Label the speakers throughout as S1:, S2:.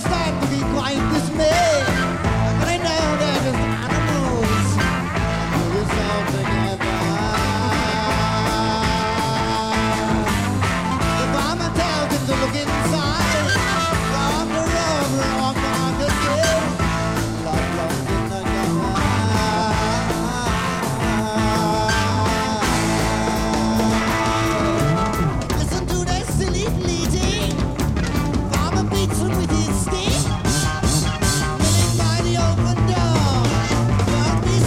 S1: start looking quite dismayed. But I know they're just animals. Pull yourself together. The farmer tells him to look inside. Wrong, wrong, wrong, wrong, again. Love, love, in the listen to that silly bleating. Farmer beats him with his stick. Living by the open door. Don't be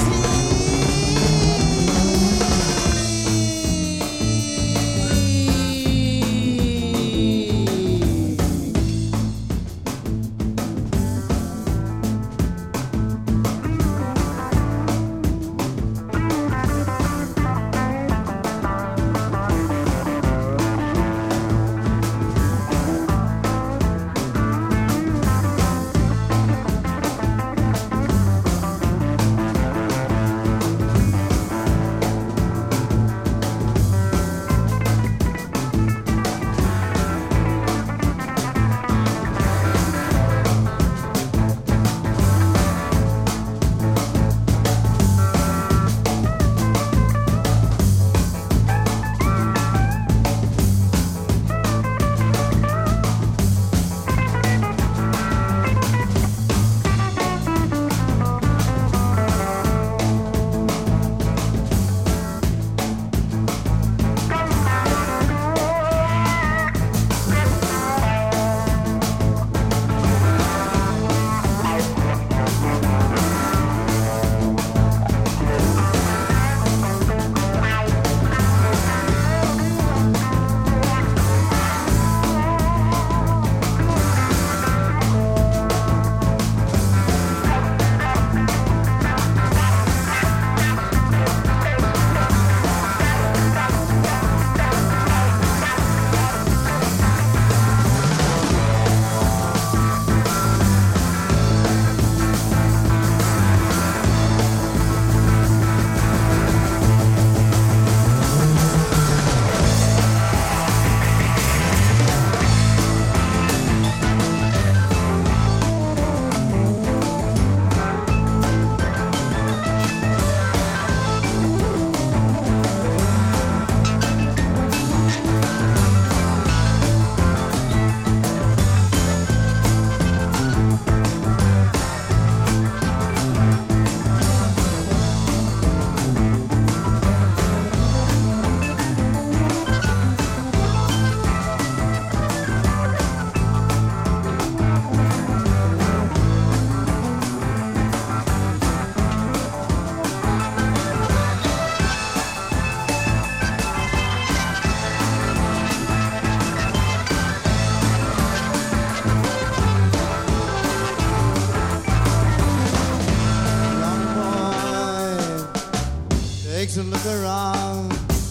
S1: takes a look around,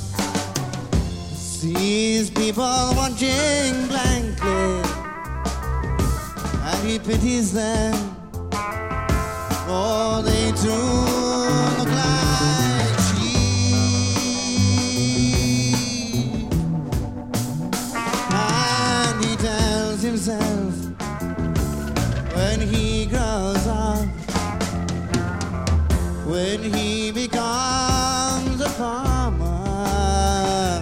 S1: sees people watching blankly, and he pities them, for they too look like sheep. And he tells himself, when he grows up, when he becomes a farmer,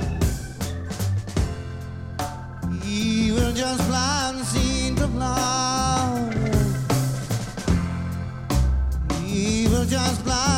S1: he will just plant seed to flower. He will just plant